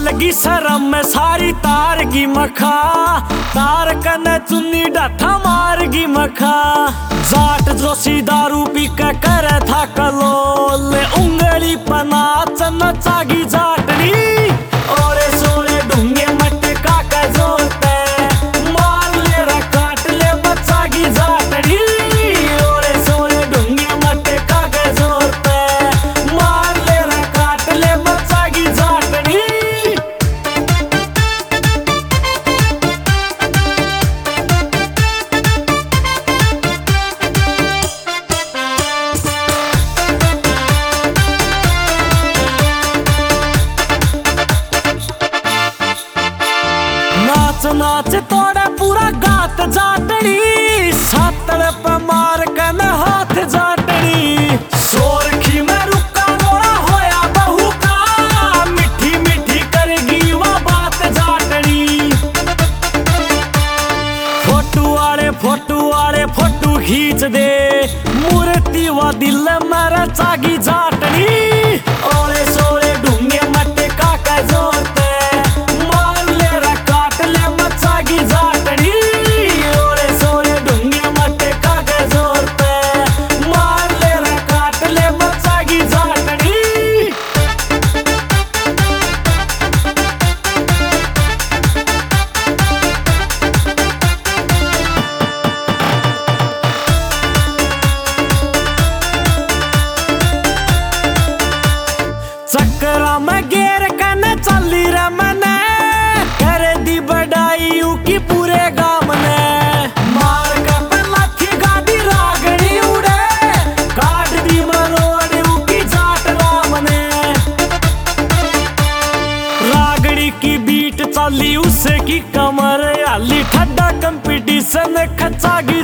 लगी शर्म में सारी तार की मखा, तार कने चुन्नी डाठा मार की मखा। जाट जो सी दारू पी के करे था कलोल, उंगली पना चमचा की जाटनी। और सोने ढूंगे मटका का जोते, मार ले रा काट ले बच्चा की जाटनी। और सोने ढूंगे मटका का जोते, मार ले रा काट ले बच्चा की जाटनी। नाच नाच तोड़े पूरा गात जाटनी, सातड़ पे मार कन हाथ जाटनी। सोरखी में रुका रोड़ा होया बहू का, मिठी मिठी करेगी वो बात जाटनी। फोटू वाले फोटू खींच दे, मूर्ति व दिल मेरे चागी जाटनी। और सोरे ढूंगे मटका का जोते, मार ले रा काट ले मच्चा की जाटनी। और सोरे ढूंगे मटका का जोते, मार ले रा काट ले मच्चा की जाटनी। चक्करा में गेर कने चली रे मने, कर दी बड़ाई की पूरे गांव ने। मार का लाठी गाड़ी रागड़ी उड़े, काट दी मरोड़ की जाट राम ने। रागड़ी की बीट चली उसकी कमर, आली ठड्डा कंपटीशन खच्चा की